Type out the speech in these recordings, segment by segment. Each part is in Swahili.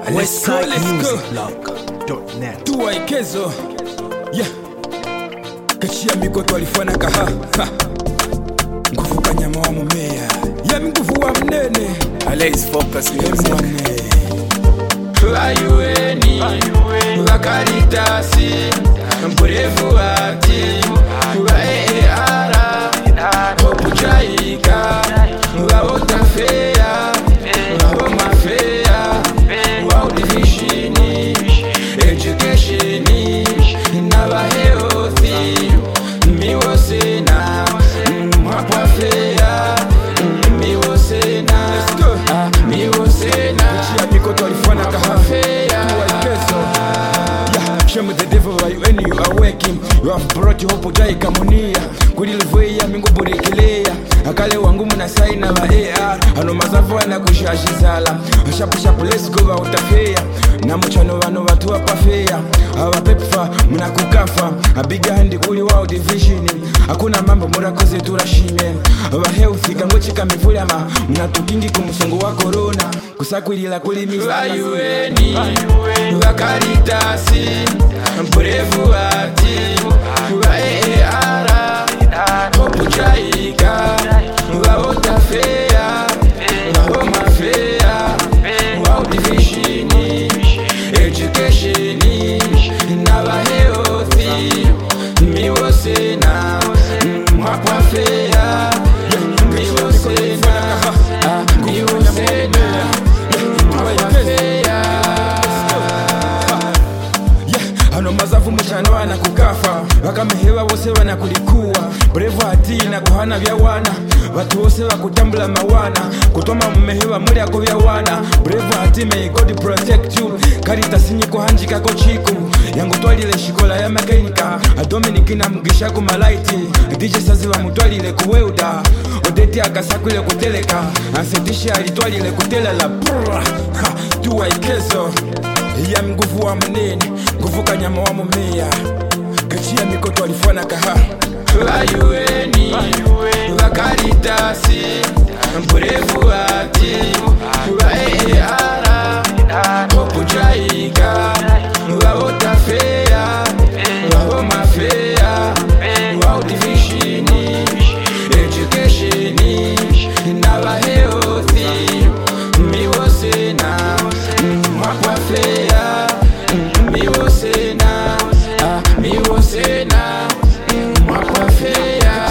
Westsidemusicblog.net. Tuwa ikezo, yeah. Kachia mikoto alifana kaha, ha. Nguvu kanyama wa mumea, ya nguvu wa mnene. Alays Focus Music. Ayueni, Vakaritasi, Mpurevu ati, Vaeara, Opuchaika, Vaotafea, Vaomafea, Vaudivishini, Educationi, Navaheothi, Miwosena, Mwapwafea, Miwosena, Miwosena. Chia mikoto alifana kahafea, tuwa ikezo. Yeah, show me the devil why you and you are working. You have brought your hope jai kamunia. Kudilivwea mingu burekelea. Akale wangu muna saina wa AR. Ano mazafu wana kushashizala. Shapu let's go wa utafea. Na mchano wano watu wapafea. Hawa pepfa muna kukafa. Abiga handi kuli wao divisioni. Hakuna mambo murakoze turashime. Wa healthy kangochi kamifula ma. Muna tukingi kumusungu wa corona. Kusakwilila kulimiza ayueni. Vakaritasi, Mpurevu ati, Vaeara, Opuchaika, Vaotafea, Vaomafea, Vaudivishini, Educationi, Navaheothi, Miwosena, Mwapwafea, Miwosena, Miwosena, Mwapwafea. Ano mazavu mchano wana kukafa. Wakamehewa wose wana kulikuwa. Brevu hati na kuhana vya wana. Watu wose wakutambula mawana. Kutoma mmehewa mwili ako vya wana. Brevu hati may God protect you. Karita sinyi kuhanjika kochiku. Yangu twalile shikola ya mekanika. Adominiki na mugisha kumalaiti. DJ sazi wa mutwalile kuweuda. Odeti akasakwile kuteleka. Ansetisha alitwalile kutelela. Tuwa ikezo ya nguvu wa mnene, nguvu kanyama wa mumea. Kachia mikoto alifana kaha. Ayueni, Vakaritasi, Mpurevu ati, Vaeara, Opuchaika, Vaotafea, Vaomafea, Vaudivishini, Educationi, Navaheothi, Miwosena, Mwapwafea, Miwosena, Miwosena, Mwapwafea.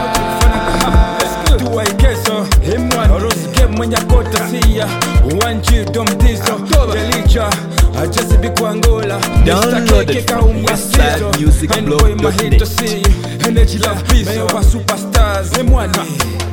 Tuwa ikezo, himwan, orosike mwenye kota siya. Wanchi domtizo, delicha, ajasi biku Angola. Download it from westsidemusicblog.net. Energy love peace, mewa superstars, himwani.